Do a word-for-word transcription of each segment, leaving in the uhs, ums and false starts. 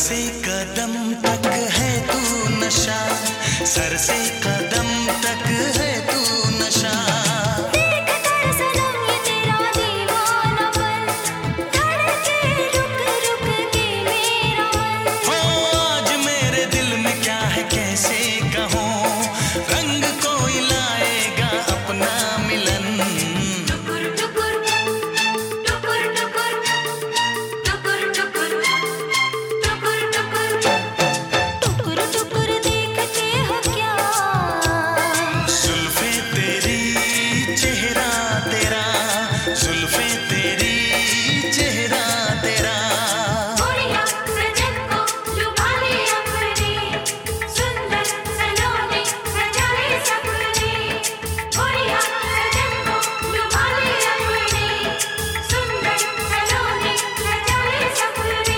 से कदम तक है तू नशा, सर से कदम तक है तू नशा। देख कर सनम ये तेरा दीवानापन, धड़के रुक रुक के मेरा मन। हो आज मेरे दिल में क्या है कैसे कहूँ, रंग कोई लाएगा अपना मिलन। टुकुर टुकुर टुकुर टुकुर टुकुर टुकुर टुकुर टुकुर टुकुर देखते हो क्या, जुल्फे तेरी चेहरा तेरा, जुल्फे तेरी चेहरा तेरा। गोरिया सजन को लुभा ले अपने, सुंदर सलोने सजाए सपने। गोरिया सजन को लुभा ले अपने, सुंदर सलोने सजाए सपने।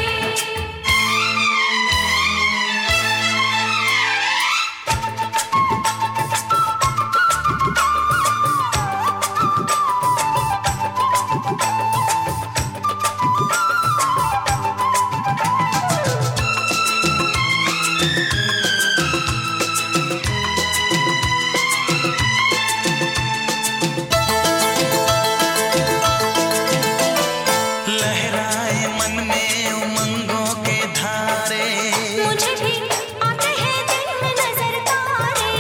लहराए मन में उमंगों के धारे, मुझे भी आते हैं दिल में नजर तारे।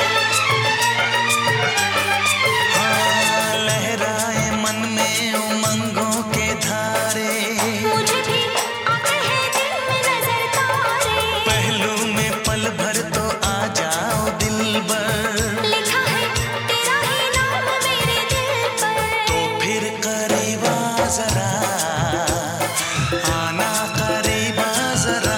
हाँ लहराए मन में उमंगों के धारे। मुझे भी आते हैं दिल में नजर तारे। पहलू में पल भर तो आ जाओ दिलबर, लिखा है तेरा ही नाम मेरे दिल पर। तो फिर करीब आ जरा, आना करीब आ जरा।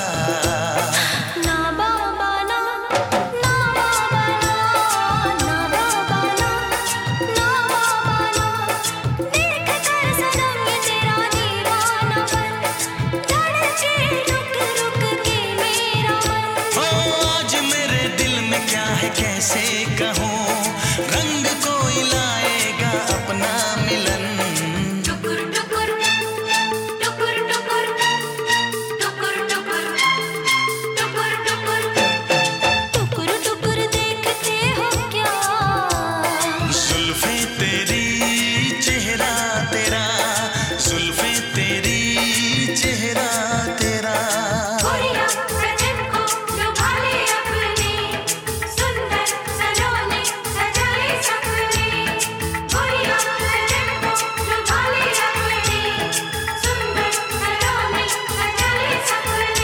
ना बाबा ना, ना बाबा ना, ना बाबा ना, ना बाबा ना। देख कर सनम ये तेरा दीवानापन, धड़के रुक रुक के मेरा मन। हो आज मेरे दिल में क्या है कैसे कहूँ, रंग कोई लाएगा अपना मिलन। टुकुर टुकुर टुकुर टुकुर टुकुर टुकुर टुकुर टुकुर टुकुर टुकुर देखते हो क्या, जुल्फे तेरी चेहरा तेरा, जुल्फे तेरी चेहरा तेरा। गोरिया सजन को लुभा ले अपने, सुंदर सलोने सजाए सपने। गोरिया सजन को लुभा ले अपने, सुंदर सलोने सजाए सपने।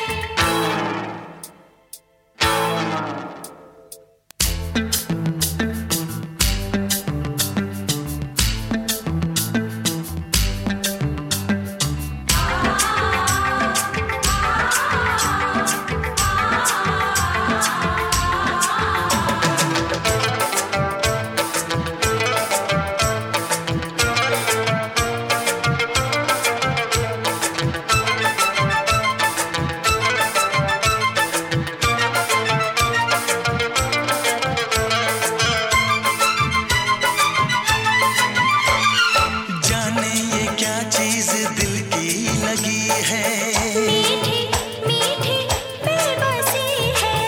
जाने ये क्या चीज दिल की लगी है, मीठी मीठी बेबसी है।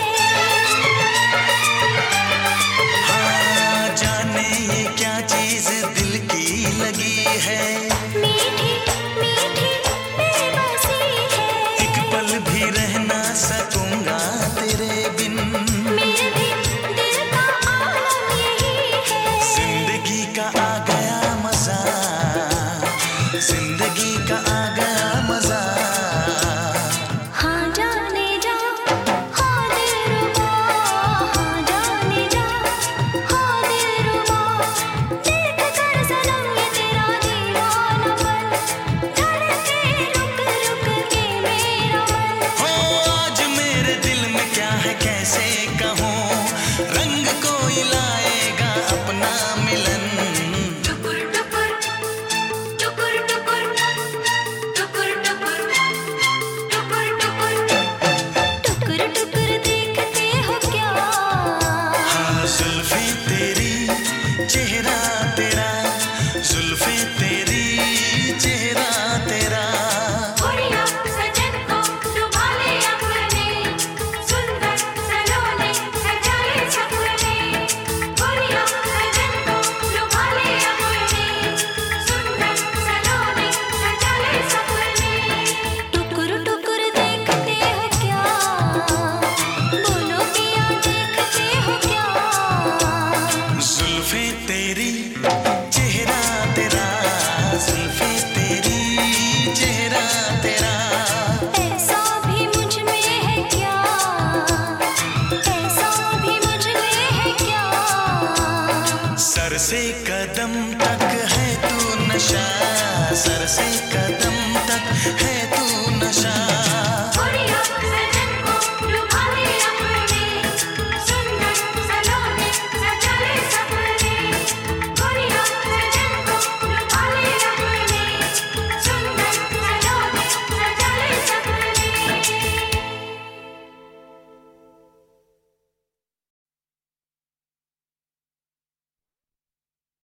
हाँ जाने ये क्या चीज दिल की लगी है। मीठी मीठी बेबसी है। एक पल भी रह ना सकूंगा तेरे बिन, मेरे भी दिल का आलम यही है। जिंदगी का आ गया मजा, जिंदगी का आ गया मजा। हाँ जाने जा, हाँ दिलरुबा, हाँ जाने जा, हाँ दिलरुबा। देख कर सनम ये तेरा दीवानापन, धड़के रुक रुक के मेरा मन। हो आज मेरे दिल में क्या है कैसे कहूँ, रंग कोई लाएगा अपना मिलन। टुकुर टुकुर टुकुर टुकुर जुल्फे तेरी चेहरा तेरा। ऐसा भी मुझ में है क्या, ऐसा भी मुझ में है क्या। सर से कदम तक है तू नशा, सर से कदम